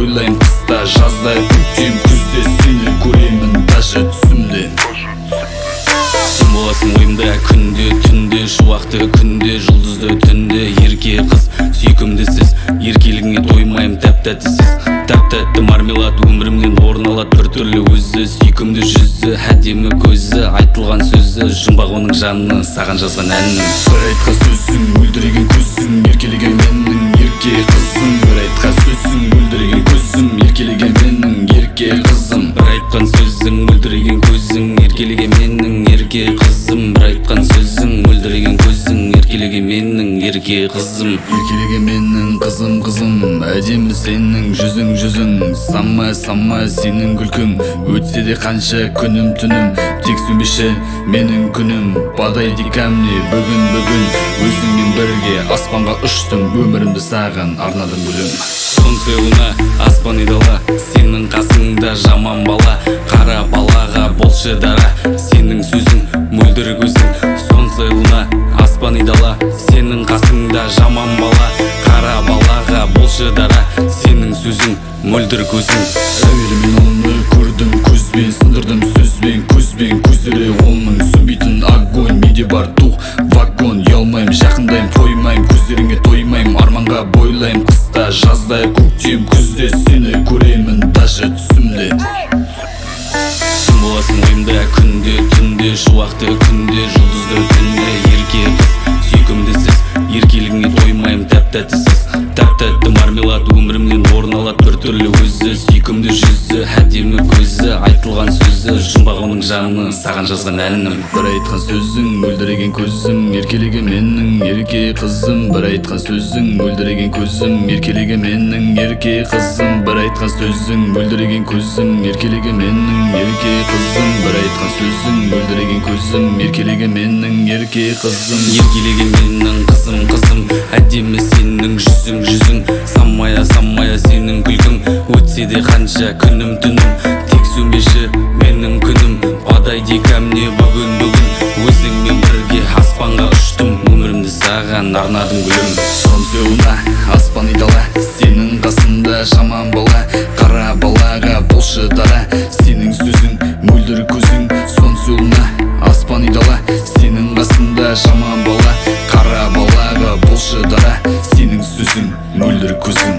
бойлайм қыста жазда көктем күзде сені көремін даже түсімде. Сен боласың ойымда күнде түнде, шуақты күнде, жұлдызды түнде. Ерке қыз сүйкімдісіз, еркелігіңе тоймайым тәп-тәттісіз. Тәп-тәтті мармелад өмірімнен орын алады бір түрлі өзі. Сүйкімді жүзі, әдемі көзі, айтылған сөзі, жұмбақ оның жанына саған жазған әнім. Бір айтқан сөзің, мөлдіреген көзің, еркелеген менің ерке қызым. Бір айтқан сөзің, мөлдіреген көзім, еркелеген менің ерке қызым. Бір айтқан сөзің, мөлдіреген көзің, еркелеген менің ерке қызым. Бір айтқан сөзің, мөлдіреген көзің, еркелеген менің ерке қызым. Еркелеген менің қызым, әдемі сенің жүзің. Самай сенің күлкің, өтсе де қанша күнім түнім. Тек сөнбеші менің күнім, подойди ко мне бүгін. Өзіңмен бірге аспанға ұштым, өмірімді саған арнадым гүлім. Солнце луна, аспан и дала, сенің қасыңда жаман бала. Қара балаға болшы дара, сенің сөзің, мөлдір көзің. Солнце луна, аспан и дала, сенің қасыңда жаман бала. Қара балаға болшы дара, сенің сөзің, мөлдір көзің. Әуелі мен оны көрдім көзбен, сындырдым сөзбен, көздері оның сөнбейтін огонь. Менде бар дух вагон, ұялмайым, жақындайым, тоймайым, көздеріңе тоймайым, арманға бойлайым қыста жазда көктем күзде сені көремін даже түсімде. Сен боласың ойымда күнде түнде, шуақты күнде, жұлдызды түнде. Ерке қыз сүйкімдісіз, еркелігіңе тоймайым тәп-тәттісіз. Тәп-тәтті мармелад өмірімнен орын алады бір түрлі өзі. Сүйкімді жүзі, әдемі көзі, айтылған сөзі, жұмбақ оның жанына саған жазған әнім. Бір айтқан сөзің, мөлдіреген көзім, еркелеген менің ерке қызым. Бір айтқан сөзің, мөлдіреген көзім, еркелеген менің ерке қызым. Бір айтқан сөзің, мөлдіреген көзім, еркелеген менің ерке қызым. Бір айтқан сөзің, мөлдіреген көзім, еркелеген менің ерке қызым. Еркелеген менің қызым, әдемі сенің жүзің. Самая сенің күлкің, өтсе де қанша күнім түнім. Тек сөнбеші менің күнім, подойди ко мне бүгін. Өзіңмен бірге аспанға ұштым, өмірімді саған арнадым гүлім. Солнце луна, аспан и дала, сенің қасында жаман бала. Қара балаға болшы дара, сенің сөзің, мөлдір көзің. Солнце луна, аспан и дала, сенің қасында жаман бала. Қара балаға болшы дара, сенің сөзің, мөлдір көзің.